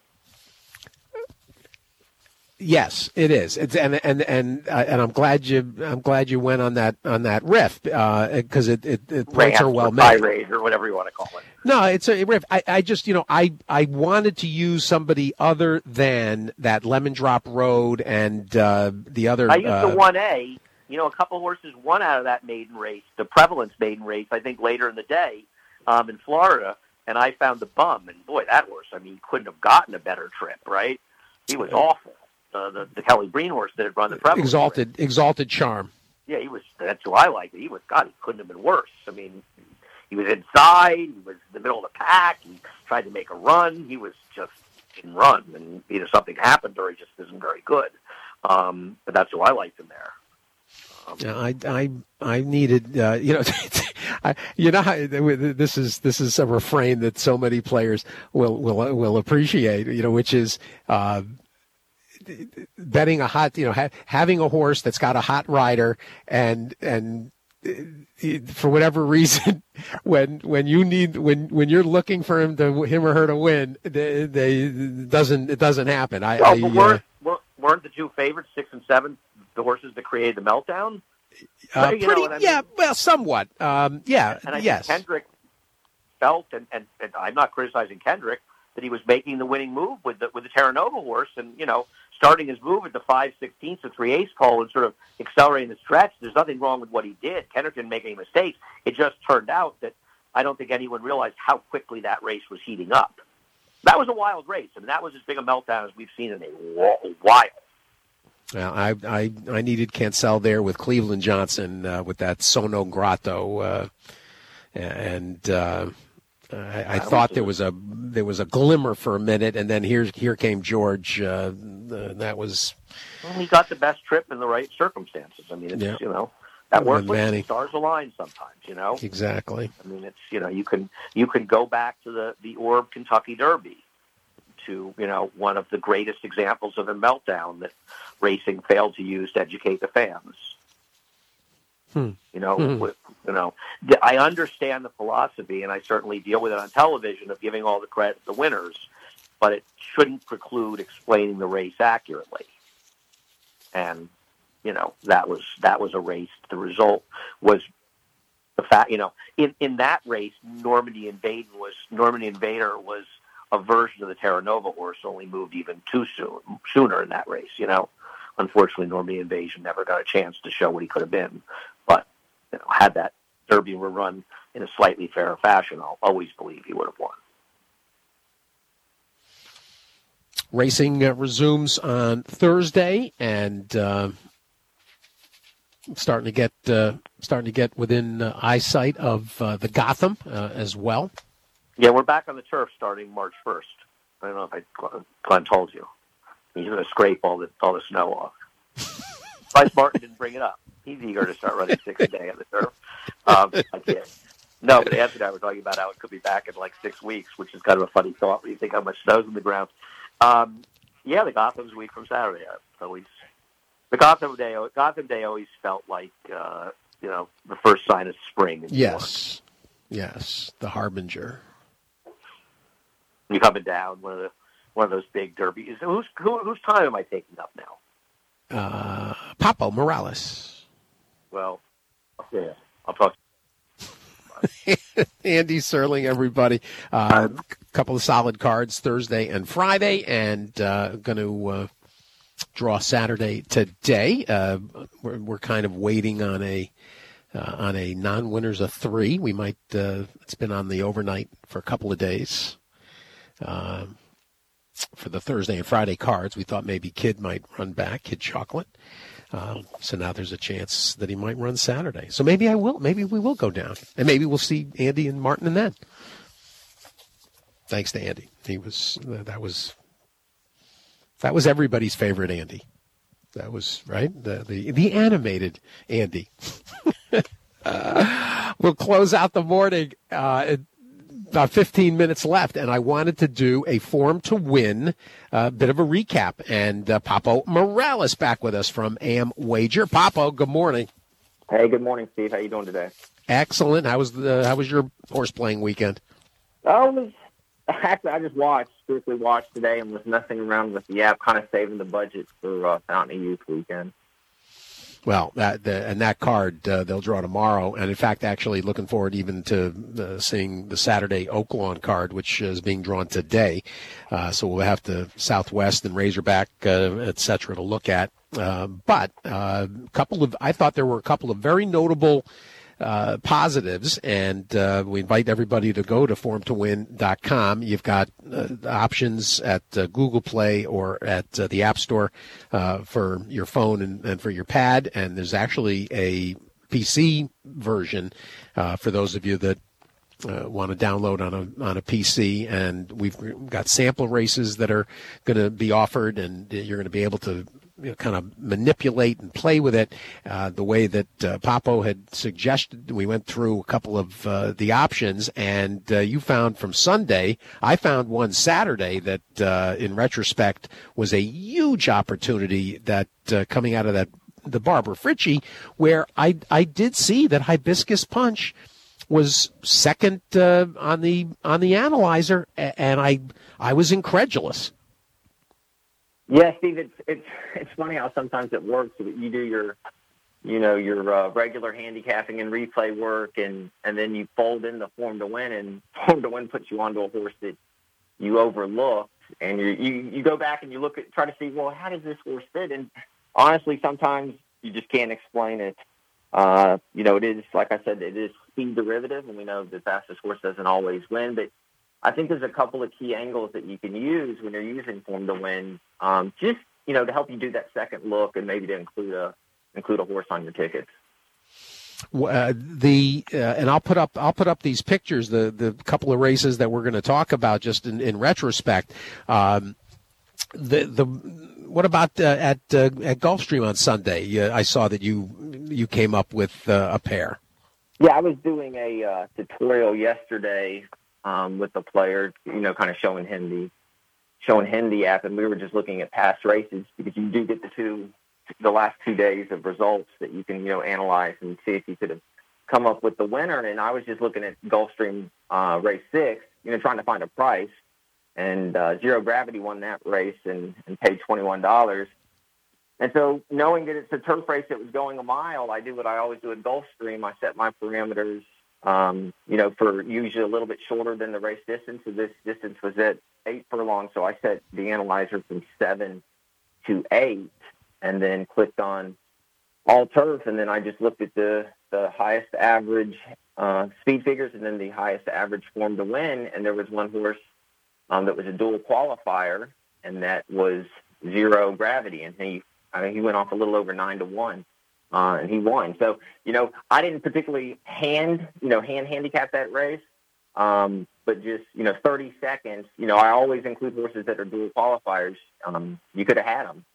Yes, it is. It's and and and uh, and I'm glad you I'm glad you went on that on that riff because uh, it it, it points are well made. Tirade or whatever you want to call it. No, it's a riff. I, I just you know I I wanted to use somebody other than that Lemon Drop Road and uh, the other. I used uh, the one A. You know, a couple horses won out of that maiden race, the Prevalence maiden race. I think later in the day um, in Florida, and I found the bum. And boy, that horse! I mean, couldn't have gotten a better trip, right? He was awful. Uh, the, the Kelly Breen horse that had run the Prevalence. Exalted, race. Exalted Charm. Yeah, he was. That's who I liked. He was. God, he couldn't have been worse. I mean, he was inside. He was in the middle of the pack. He tried to make a run. He was just didn't run, and either something happened or he just isn't very good. Um, but that's who I liked him there. Um, yeah, I, I, I needed, uh, you know, I, you know, how, this is this is a refrain that so many players will will will appreciate. You know, which is. Uh, betting a hot, you know, ha- having a horse that's got a hot rider and, and uh, for whatever reason, when, when you need, when, when you're looking for him to, him or her to win, they, they it doesn't, it doesn't happen. I, well, I but weren't, uh, weren't the two favorites, six and seven, the horses that created the meltdown? Uh, you pretty, know I mean? yeah, well, somewhat. Um, yeah, and I yes. think Kendrick felt, and, and, and I'm not criticizing Kendrick, that he was making the winning move with the, with the Terra Nova horse, and, you know, starting his move at the five sixteenths to three eighths pole and sort of accelerating the stretch. There's nothing wrong with what he did. Kendrick didn't make any mistakes. It just turned out that I don't think anyone realized how quickly that race was heating up. That was a wild race. I mean, that was as big a meltdown as we've seen in a while. Well, I, I I needed Cancel there with Cleveland Johnson uh, with that Sono Grotto, uh, and uh, I, I thought there was a there was a glimmer for a minute, and then here here came George. Uh, that was. Well, he got the best trip in the right circumstances. I mean, it's yeah. you know that works. Like stars align sometimes. You know exactly. I mean, it's you know you can you can go back to the the Orb Kentucky Derby. To you know one of the greatest examples of a meltdown that racing failed to use to educate the fans. Hmm. You know, hmm. with, you know, I understand the philosophy, and I certainly deal with it on television of giving all the credit to the winners, but it shouldn't preclude explaining the race accurately. And you know that was that was a race. The result was the fact. You know, in in that race, Normandy Invader was Normandy Invader was. A version of the Terra Nova horse, only moved even too soon, sooner in that race. You know, unfortunately, Normandy Invasion never got a chance to show what he could have been. But you know, had that Derby were run in a slightly fairer fashion, I'll always believe he would have won. Racing uh, resumes on Thursday, and uh, starting to get uh, starting to get within uh, eyesight of uh, the Gotham uh, as well. Yeah, we're back on the turf starting March first. I don't know if I, Glenn told you. He's going to scrape all the all the snow off. Bryce Martin didn't bring it up. He's eager to start running six a day on the turf. Um, I kid. No, but Anthony and I were talking about how it could be back in like six weeks, which is kind of a funny thought when you think how much snow's in the ground. Um, yeah, the Gotham's a week from Saturday. I always the Gotham day. Gotham day always felt like uh, you know the first sign of spring. In yes, yes, the harbinger. You coming down one of the one of those big derbies. Who's who, whose time am I taking up now? Uh, Papo Morales. Well, yeah, I'll talk. Andy Serling, everybody. A uh, couple of solid cards Thursday and Friday, and uh, going to uh, draw Saturday today. Uh, we're, we're kind of waiting on a uh, on a non-winners of three. We might. Uh, it's been on the overnight for a couple of days. Uh, for the Thursday and Friday cards, we thought maybe Kid might run back, Kid Chocolate. Uh, so now there's a chance that he might run Saturday. So maybe I will. Maybe we will go down, and maybe we'll see Andy and Martin and then. Thanks to Andy. He was uh, that was that was everybody's favorite Andy. That was right. The the, the animated Andy. uh, we'll close out the morning. Uh, it, About fifteen minutes left, and I wanted to do a Form to Win, a uh, bit of a recap. And uh, Papo Morales back with us from Am Wager. Papo, good morning. Hey, good morning, Steve. How you doing today? Excellent. How was the How was your horse playing weekend? I was actually I just watched, strictly watched today, and was messing around with the app, kind of saving the budget for uh, Fountain of Youth weekend. Well, that the, and that card uh, they'll draw tomorrow, and in fact, actually looking forward even to uh, seeing the Saturday Oaklawn card, which is being drawn today. Uh, so we'll have the Southwest and Razorback, uh, et cetera, to look at. Uh, but a uh, couple of, I thought there were a couple of very notable uh, positives, and uh, we invite everybody to go to form to win dot com. You've got uh, options at uh, Google Play or at uh, the App Store uh, for your phone and, and for your pad, and there's actually a P C version uh, for those of you that Uh, want to download on a on a P C, and we've got sample races that are going to be offered, and you're going to be able to you know, kind of manipulate and play with it uh, the way that uh, Papo had suggested. We went through a couple of uh, the options, and uh, you found from Sunday, I found one Saturday that, uh, in retrospect, was a huge opportunity that uh, coming out of that the Barbara Fritchie, where I I did see that Hibiscus Punch was second uh, on the on the analyzer, and I I was incredulous. Yeah, Steve, it's it's it's funny how sometimes it works. You do your, you know, your uh, regular handicapping and replay work, and, and then you fold in the Form to Win, and Form to Win puts you onto a horse that you overlooked, and you you you go back and you look at try to see, well, how does this horse fit? And honestly, sometimes you just can't explain it. Uh, you know, it is, like I said, it is speed derivative, and we know the fastest horse doesn't always win. But I think there's a couple of key angles that you can use when you're using Form to Win. Um, just you know, to help you do that second look and maybe to include a include a horse on your tickets. Uh, the uh, and I'll put up I'll put up these pictures, the the couple of races that we're going to talk about just in, in retrospect. Um, the the what about uh, at uh, at Gulfstream on Sunday? Uh, I saw that you you came up with uh, a pair. Yeah, I was doing a uh, tutorial yesterday um, with the player, you know, kind of showing him the showing him the app, and we were just looking at past races because you do get the two. the last two days of results that you can, you know, analyze and see if you could have come up with the winner. And I was just looking at Gulfstream uh, race six, you know, trying to find a price. And uh, Zero Gravity won that race and, and paid twenty-one dollars. And so knowing that it's a turf race that was going a mile, I do what I always do at Gulfstream. I set my parameters, um, you know, for usually a little bit shorter than the race distance. So this distance was at eight furlongs. So I set the analyzer from seven to eight. And then clicked on all turf, and then I just looked at the, the highest average uh, speed figures and then the highest average form to win. And there was one horse um, that was a dual qualifier, and that was Zero Gravity. And he, I mean, he went off a little over nine to one, uh, and he won. So, you know, I didn't particularly hand, you know, hand handicap that race, um, but just, you know, thirty seconds. You know, I always include horses that are dual qualifiers. Um, you could have had them.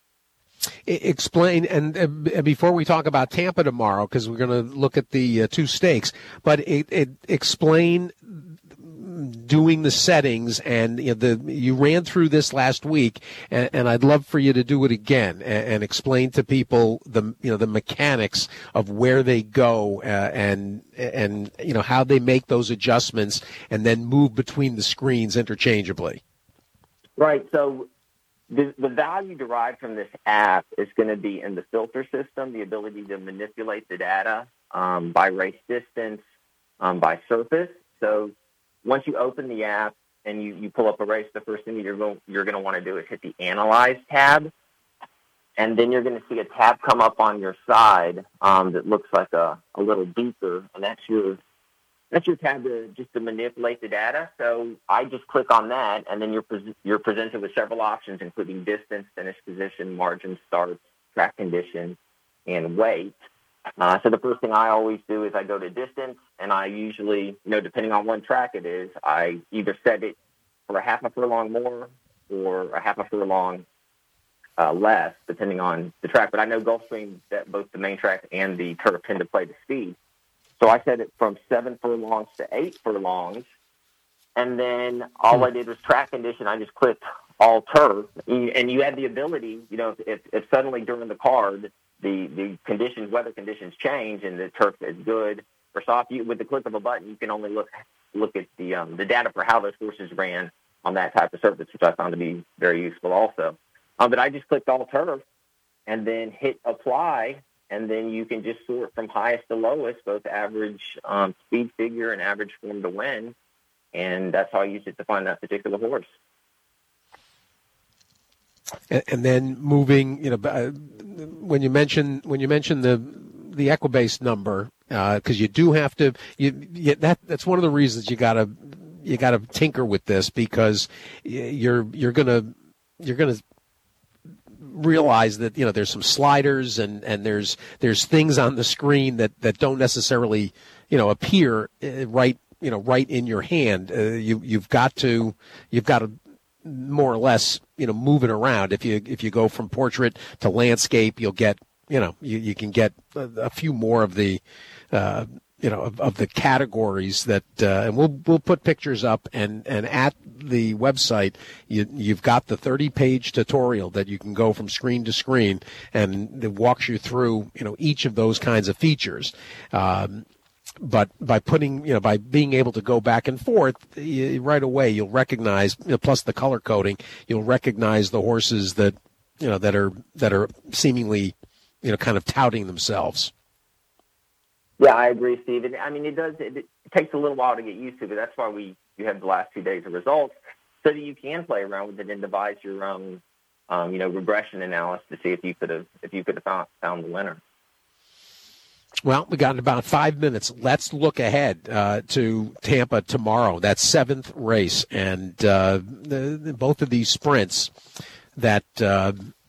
Explain, and uh, before we talk about Tampa tomorrow, because we're going to look at the uh, two stakes, but it, it, explain doing the settings, and you know, the you ran through this last week, and, and I'd love for you to do it again and, and explain to people the you know the mechanics of where they go uh, and and you know how they make those adjustments and then move between the screens interchangeably. Right. So. The, the value derived from this app is going to be in the filter system, the ability to manipulate the data um, by race distance, um, by surface. So once you open the app and you, you pull up a race, the first thing you're going, you're going to want to do is hit the Analyze tab. And then you're going to see a tab come up on your side um, that looks like a, a little beaker, and that's your That's your tab to just to manipulate the data. So I just click on that, and then you're pre- you're presented with several options, including distance, finish position, margin starts, track condition, and weight. Uh, so the first thing I always do is I go to distance, and I usually, you know, depending on what track it is, I either set it for a half a furlong more or a half a furlong uh, less, depending on the track. But I know Gulfstream, that both the main track and the turf tend to play the speed. So I set it from seven furlongs to eight furlongs, and then all I did was track condition. I just clicked all turf, and you had the ability, you know, if, if suddenly during the card the, the conditions, weather conditions change and the turf is good or soft, you, with the click of a button, you can only look look at the um, the data for how those horses ran on that type of surface, which I found to be very useful also. Um, but I just clicked all turf and then hit apply. And then you can just sort from highest to lowest, both average um, speed figure and average form to win. And that's how I use it to find that particular horse. And, and then moving, you know, uh, when you mention when you mention the the Equibase number, because uh, you do have to, you, you, that that's one of the reasons you gotta you gotta tinker with this, because you're you're gonna you're gonna. realize that, you know, there's some sliders and, and there's there's things on the screen that, that don't necessarily, you know, appear right, you know, right in your hand. Uh, you you've got to you've got to more or less, you know, move it around. If you if you go from portrait to landscape, you'll get, you know, you, you can get a, a few more of the uh, you know, of, of the categories that, uh, and we'll we'll put pictures up, and, and at the website, you, you've got the thirty-page tutorial that you can go from screen to screen, and it walks you through, you know, each of those kinds of features. Um, but by putting, you know, by being able to go back and forth, you, right away you'll recognize, you know, plus the color coding, you'll recognize the horses that, you know, that are that are seemingly, you know, kind of touting themselves. Yeah, I agree, Steve. I mean, it does. It, it takes a little while to get used to, but that's why we you have the last two days of results, so that you can play around with it and devise your own, um, you know, regression analysis to see if you could have if you could have found, found the winner. Well, we got about five minutes. Let's look ahead uh, to Tampa tomorrow. That seventh race, and uh, the, the, both of these sprints that. Uh,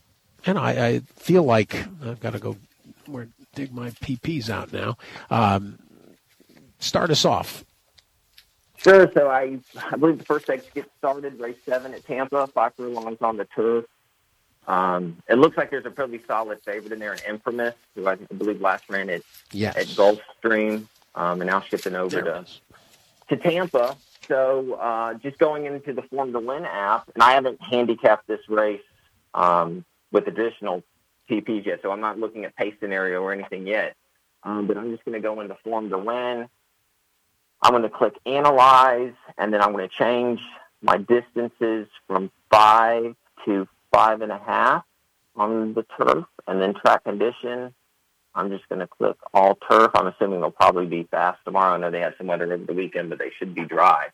and I, I feel like I've got to go where dig my P Ps out now. Um, start us off. Sure. So I, I believe the first leg gets started, race seven at Tampa, five furlongs on the turf. Um, it looks like there's a pretty solid favorite in there, an Infamous, who I believe last ran at, yes. at Gulfstream, um, and now shifting over to, to Tampa. So uh, just going into the Form to Win app, and I haven't handicapped this race um, with additional P Ps yet, so I'm not looking at pace scenario or anything yet. Um, but I'm just going to go into Form to Win. I'm going to click Analyze, and then I'm going to change my distances from five to five and a half on the turf, and then track condition. I'm just going to click All Turf. I'm assuming they'll probably be fast tomorrow. I know they had some weather over the weekend, but they should be dry.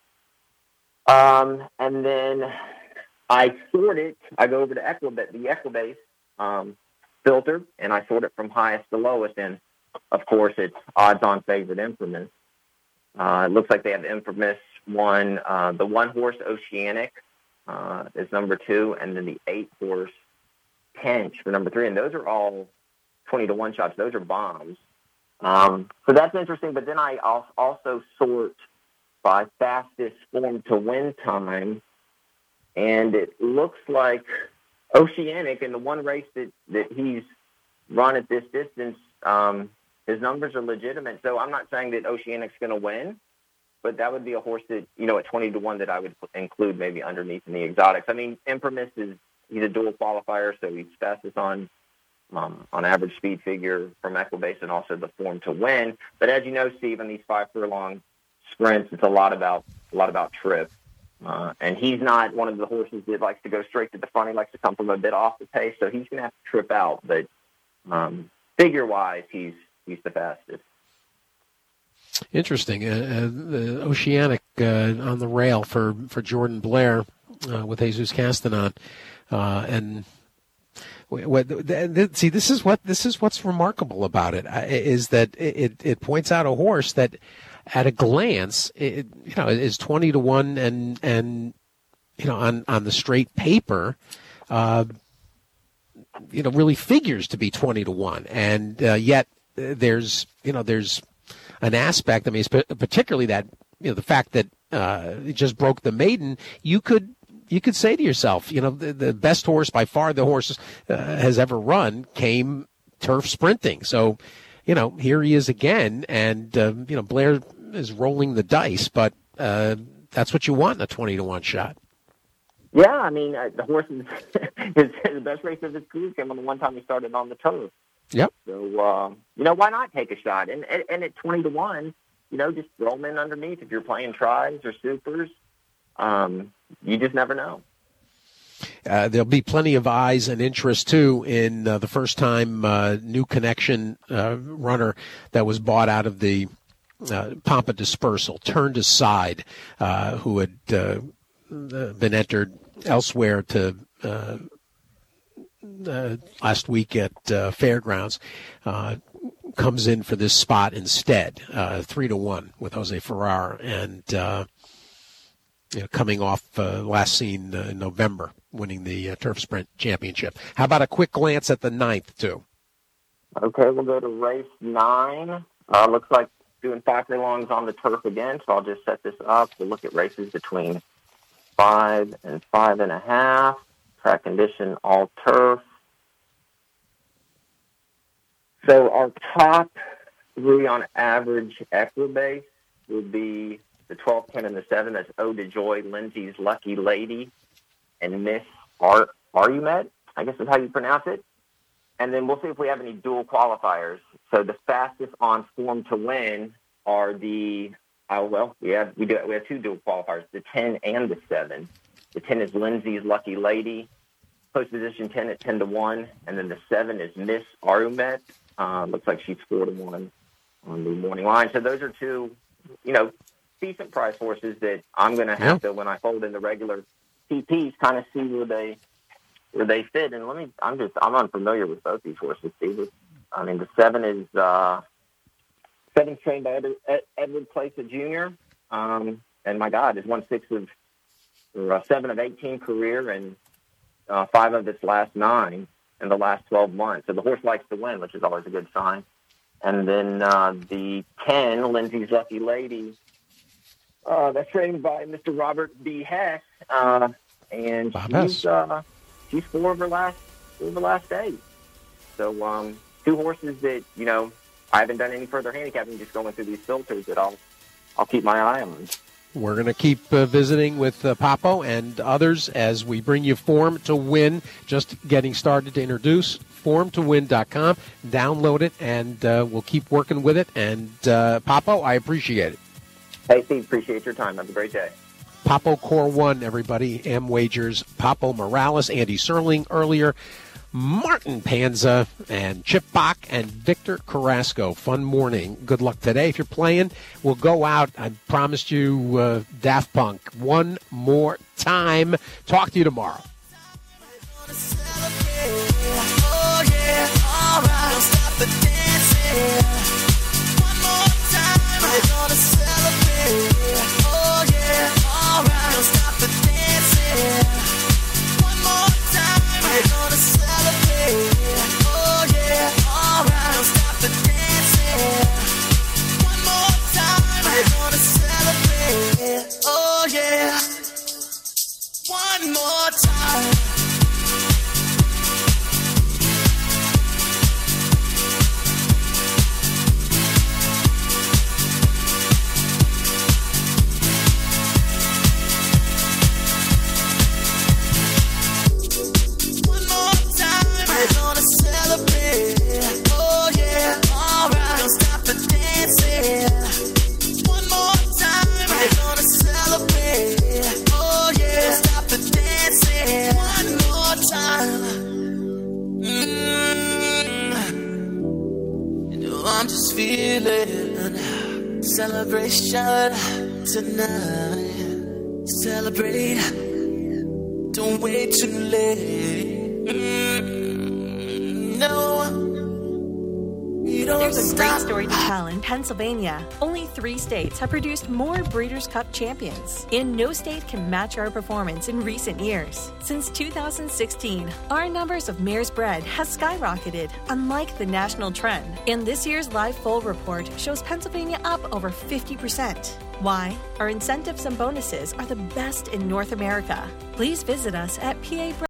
Um, and then I sort it. I go over to Equibase, the Equibase um, filter, and I sort it from highest to lowest. And, of course, it's odds-on favorite Infamous. Uh, it looks like they have Infamous one. Uh, the one-horse Oceanic uh, is number two, and then the eight-horse Tench for number three. And those are all twenty to one shots. Those are bombs. Um, so that's interesting. But then I also sort by fastest Form to Win time, and it looks like Oceanic in the one race that, that he's run at this distance, um, his numbers are legitimate. So I'm not saying that Oceanic's going to win, but that would be a horse that, you know, at twenty to one that I would include maybe underneath in the exotics. I mean, Infamous is, he's a dual qualifier, so he's fastest on um, on average speed figure from Equibase and also the Form to Win. But as you know, Steve, in these five furlong sprints, it's a lot about a lot about trip. Uh, and he's not one of the horses that likes to go straight to the front. He likes to come from a bit off the pace, so he's going to have to trip out. But um, figure-wise, he's he's the fastest. Interesting. Uh, uh, the Oceanic uh, on the rail for, for Jordan Blair uh, with Jesus Castanon. Uh, and what, see, this is what this is what's remarkable about it is that it, it points out a horse that, at a glance, it, you know, is twenty to one, and and you know, on, on the straight paper, uh, you know, really figures to be twenty to one, and uh, yet there's you know there's an aspect. I mean, particularly that you know the fact that uh, it just broke the maiden. You could. You could say to yourself, you know, the, the best horse by far the horse uh, has ever run came turf sprinting. So, you know, here he is again, and uh, you know Blair is rolling the dice, but uh, that's what you want in a twenty to one shot. Yeah, I mean, uh, the horse is his, his best race of his career came on the one time he started on the turf. Yep. So uh, you know, why not take a shot? And, and and at twenty to one, you know, just throw them in underneath if you're playing tries or supers. Um, you just never know. Uh, there'll be plenty of eyes and interest, too, in uh, the first-time uh, New Connection uh, runner that was bought out of the uh, Pampa Dispersal, turned aside, uh, who had uh, been entered elsewhere to uh, uh, last week at uh, Fairgrounds, uh, comes in for this spot instead, uh, three to one with Jose Ferrar, and uh, you know, coming off uh, last seen uh, in November, winning the uh, Turf Sprint Championship. How about a quick glance at the ninth, too? Okay, we'll go to race nine. Uh, looks like doing five furlongs on the turf again, so I'll just set this up. We'll look at races between five and five and a half. Track condition, all turf. So our top three on average Equibase would be the twelve, ten, and the seven. That's Ode to Joy, Lindsay's Lucky Lady, and Miss Ar- Arumet, I guess is how you pronounce it. And then we'll see if we have any dual qualifiers. So the fastest on Form to Win are the, uh, well, we have we do we have two dual qualifiers, the ten and the seven. The ten is Lindsay's Lucky Lady, post position ten at ten to one, and then the seven is Miss Arumet. Uh, looks like she's four to one on the morning line. So those are two, you know, decent price horses that I'm going to have yeah. to, when I fold in the regular P Ps, kind of see where they where they fit. And let me, I'm just, I'm unfamiliar with both these horses, Steve. I mean, the seven is uh, seven's trained by Edward, Edward Placer Junior Um, and my God, is one six of or uh, seven of eighteen career and uh, five of its last nine. in the last twelve months. So the horse likes to win, which is always a good sign. And then uh, the ten, Lindsay's Lucky Lady, uh, that's trained by Mister Robert B. Hess, uh, and Bob she's Hess. uh, she's four of her last four of her last days. So um, two horses that you know I haven't done any further handicapping, just going through these filters that I'll I'll keep my eye on. We're going to keep uh, visiting with uh, Papo and others as we bring you Form to Win. Just getting started to introduce form to win dot com. Download it, and uh, we'll keep working with it. And uh, Papo, I appreciate it. Hey, Steve, appreciate your time. Have a great day. Papo Core One, everybody. M Wagers, Papo Morales, Andy Serling earlier, Martin Panza, and Chip Bach, and Victor Carrasco. Fun morning. Good luck today. If you're playing, we'll go out. I promised you uh, Daft Punk one more time. Talk to you tomorrow. Oh, yeah, all right, don't stop the dancing. One more time, we're gonna celebrate. Oh, yeah, all right, don't stop the dancing. One more time, we're gonna celebrate. Oh, yeah, all right, don't stop the dancing. One more time, we're gonna celebrate. Oh, yeah, one more time. I'm just feeling celebration tonight. Celebrate, don't wait too late. Mm, no, you don't There's a stop. great story to tell in Pennsylvania. Only three states have produced more Breeders' Cup champions, and no state can match our performance in recent years. Since two thousand sixteen, our numbers of mares bred has skyrocketed, unlike the national trend. And this year's live foal report shows Pennsylvania up over fifty percent. Why? Our incentives and bonuses are the best in North America. Please visit us at P A